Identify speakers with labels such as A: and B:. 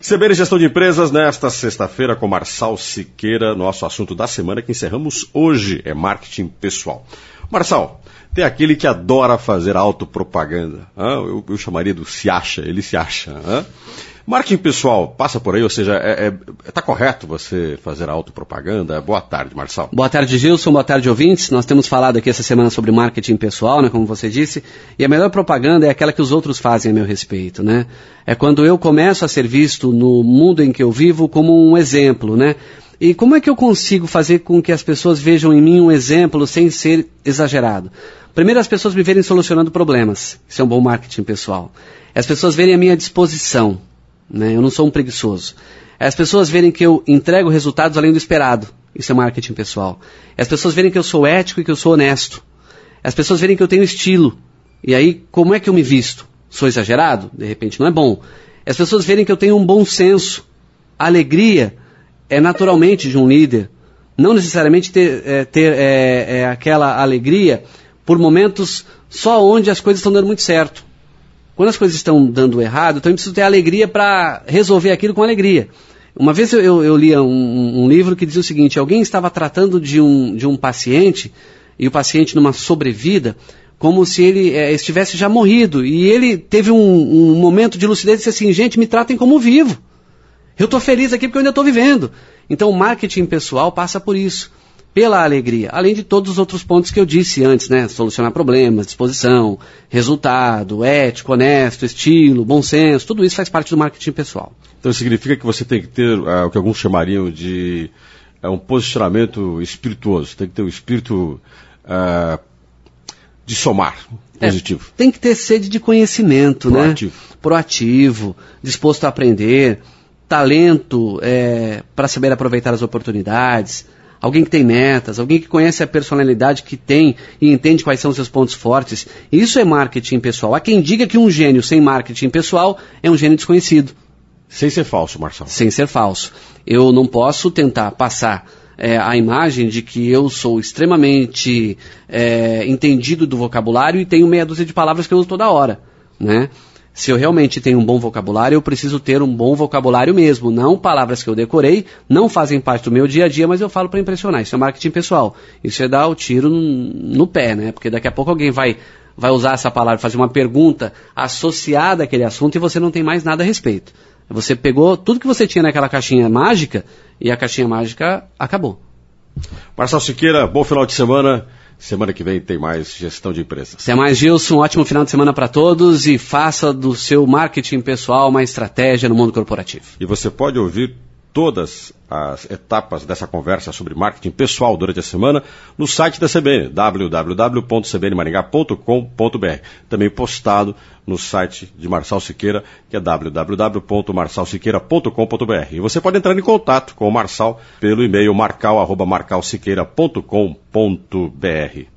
A: CBN Gestão de Empresas, nesta sexta-feira, com Marçal Siqueira, nosso assunto da semana que encerramos hoje é marketing pessoal. Marçal, tem aquele que adora fazer autopropaganda. Eu chamaria do se acha, ele se acha. Marketing pessoal passa por aí, ou seja, está correto você fazer autopropaganda? Boa tarde, Marçal.
B: Boa tarde, Gilson. Boa tarde, ouvintes. Nós temos falado aqui essa semana sobre marketing pessoal, né, como você disse, e a melhor propaganda é aquela que os outros fazem a meu respeito, né? É quando eu começo a ser visto no mundo em que eu vivo como um exemplo, né? E como é que eu consigo fazer com que as pessoas vejam em mim um exemplo sem ser exagerado? Primeiro, as pessoas me verem solucionando problemas. Isso é um bom marketing pessoal. As pessoas verem a minha disposição. Né? Eu não sou um preguiçoso. As pessoas verem que eu entrego resultados além do esperado. Isso é marketing pessoal. As pessoas verem que eu sou ético e que eu sou honesto. As pessoas verem que eu tenho estilo. E aí, como é que eu me visto? Sou exagerado? De repente não é bom. As pessoas verem que eu tenho um bom senso. A alegria é naturalmente de um líder. Não necessariamente ter aquela alegria por momentos só onde as coisas estão dando muito certo. Quando as coisas estão dando errado, então eu preciso ter alegria para resolver aquilo com alegria. Uma vez eu li um livro que dizia o seguinte: alguém estava tratando de um paciente, e o paciente numa sobrevida, como se ele estivesse já morrido. E ele teve um momento de lucidez e disse assim: gente, me tratem como vivo. Eu estou feliz aqui porque eu ainda estou vivendo. Então o marketing pessoal passa por isso. Pela alegria, além de todos os outros pontos que eu disse antes, né? Solucionar problemas, disposição, resultado, ético, honesto, estilo, bom senso, tudo isso faz parte do marketing pessoal.
A: Então significa que você tem que ter o que alguns chamariam de um posicionamento espirituoso, tem que ter o espírito de somar, positivo.
B: Tem que ter sede de conhecimento,
A: proativo.
B: Né? Proativo, disposto a aprender, talento para saber aproveitar as oportunidades. Alguém que tem metas, alguém que conhece a personalidade que tem e entende quais são os seus pontos fortes. Isso é marketing pessoal. Há quem diga que um gênio sem marketing pessoal é um gênio desconhecido.
A: Sem ser falso, Marçal.
B: Sem ser falso. Eu não posso tentar passar a imagem de que eu sou extremamente entendido do vocabulário e tenho meia dúzia de palavras que eu uso toda hora, né? Se eu realmente tenho um bom vocabulário, eu preciso ter um bom vocabulário mesmo. Não palavras que eu decorei, não fazem parte do meu dia a dia, mas eu falo para impressionar. Isso é marketing pessoal. Isso é dar o tiro no pé, né? Porque daqui a pouco alguém vai usar essa palavra, fazer uma pergunta associada àquele assunto e você não tem mais nada a respeito. Você pegou tudo que você tinha naquela caixinha mágica e a caixinha mágica acabou.
A: Marçal Siqueira, bom final de semana. Semana que vem tem mais Gestão de Empresas.
B: Até mais, Gilson. Ótimo final de semana para todos e faça do seu marketing pessoal uma estratégia no mundo corporativo.
A: E você pode ouvir todas as etapas dessa conversa sobre marketing pessoal durante a semana no site da CBN, www.cbnmaringá.com.br. Também postado no site de Marçal Siqueira, que é www.marçalsiqueira.com.br. E você pode entrar em contato com o Marçal pelo e-mail marcal@marcalsiqueira.com.br.